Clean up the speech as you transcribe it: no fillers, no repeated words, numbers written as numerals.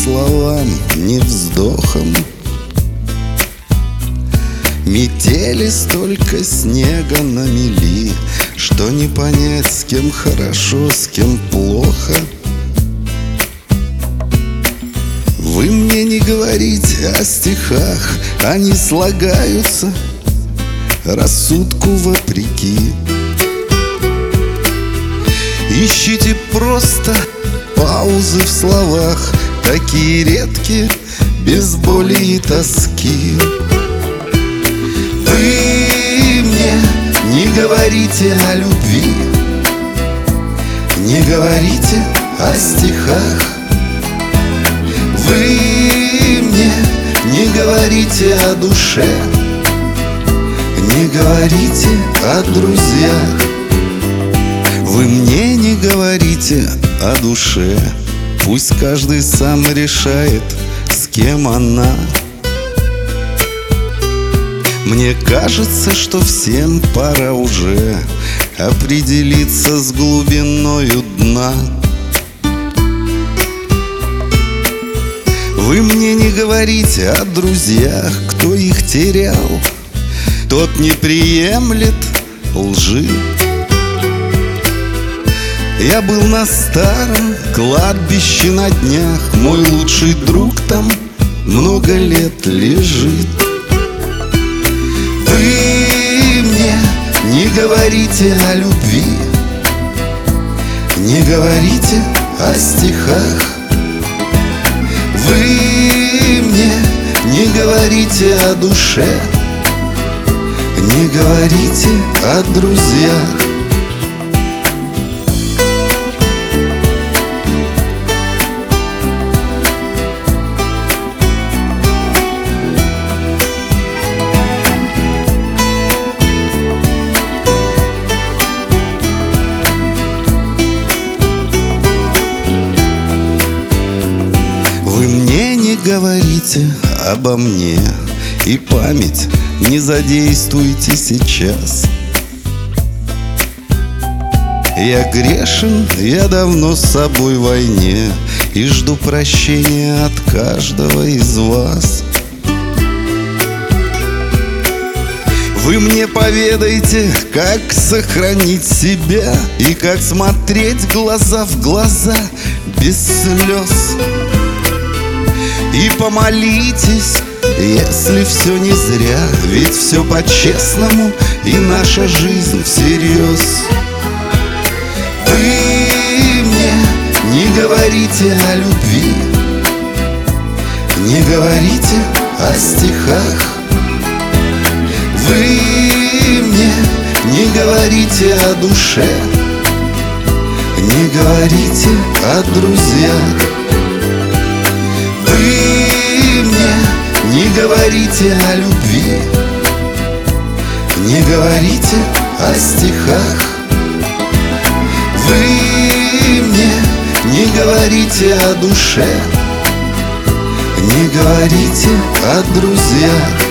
словам, ни вздохом. Метели столько снега намели, что не понять, с кем хорошо, с кем плохо. Вы мне не говорите о стихах, они слагаются рассудку вопреки. Ищите просто паузы в словах, такие редкие, без боли и тоски. Вы мне не говорите о любви, не говорите о стихах. Вы мне не говорите о душе, не говорите о друзьях. Вы мне не говорите о душе, пусть каждый сам решает, с кем она. Мне кажется, что всем пора уже определиться с глубиною дна. Вы мне не говорите о друзьях, кто их терял, тот не приемлет лжи. Я был на старом кладбище на днях, мой лучший друг там много лет лежит. Вы мне не говорите о любви, не говорите о стихах. Вы мне не говорите о душе, не говорите о друзьях. Вы мне не говорите обо мне, и память не задействуйте сейчас. Я грешен, я давно с собой в войне, и жду прощения от каждого из вас. Вы мне поведайте, как сохранить себя и как смотреть глаза в глаза без слез. И помолитесь, если все не зря, ведь все по-честному, и наша жизнь всерьез. Вы мне не говорите о любви, не говорите о стихах. Вы мне не говорите о душе, не говорите о друзьях. Вы мне не говорите о любви, не говорите о стихах. Вы мне не говорите о душе, не говорите о друзьях.